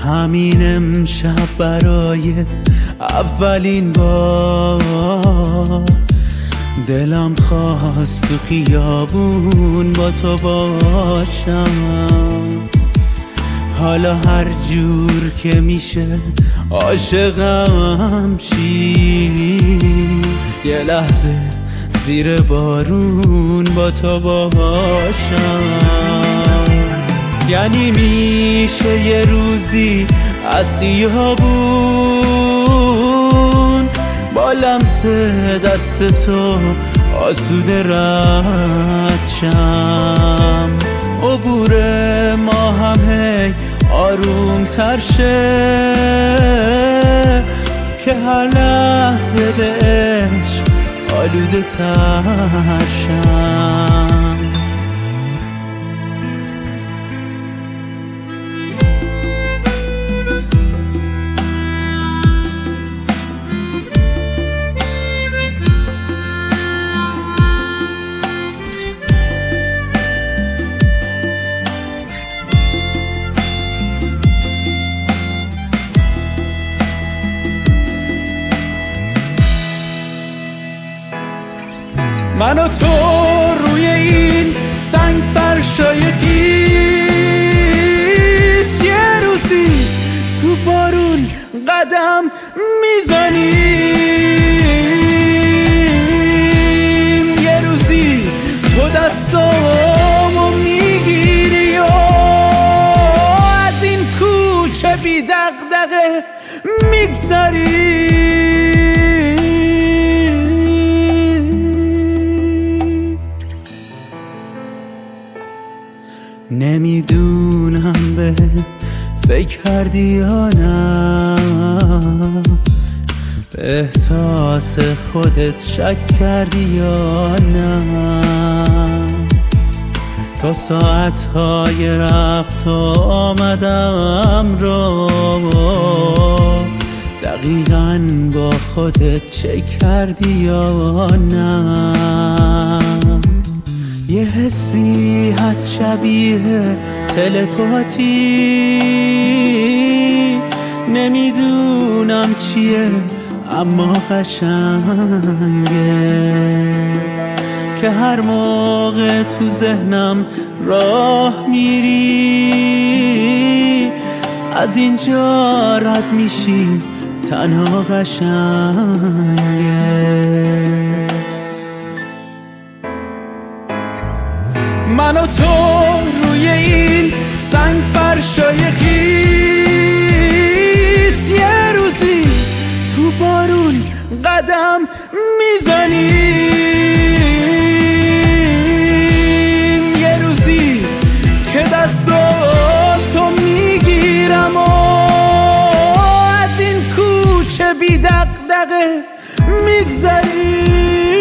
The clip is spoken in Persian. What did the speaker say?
همین امشب برای اولین بار دلم خواست تو خیابون با تو باشم. حالا هر جور که میشه عاشقم شی، یه لحظه زیر بارون با تو باشم. یعنی میشه یه روزی از خیابون با لمس دست تو آسوده رد شم، عبور ما هم هی آروم تر شه که هر لحظه به عشق آلوده تر شم. من و تو روی این سنگ فرشای خیس یه روزی تو بارون قدم میزنیم، یه روزی تو دستامو میگیری و از این کوچه بی دغدغه میگذری. نمیدونم به فکر کردی یا نه، به احساس خودت شک کردی یا نه، تا ساعتهای رفت و آمدم رو دقیقاً با خودت چک کردی یا نه. یه حسی هست شبیه تلپاتی، نمیدونم چیه اما قشنگه، که هر موقع تو ذهنم راه میری از اینجا رد میشی تنها قشنگه. من و تو روی این سنگ فرشای خیس یه روزی تو بارون قدم میزنیم، یه روزی که دستاتو میگیرم و از این کوچه بی دغدغه میگذریم.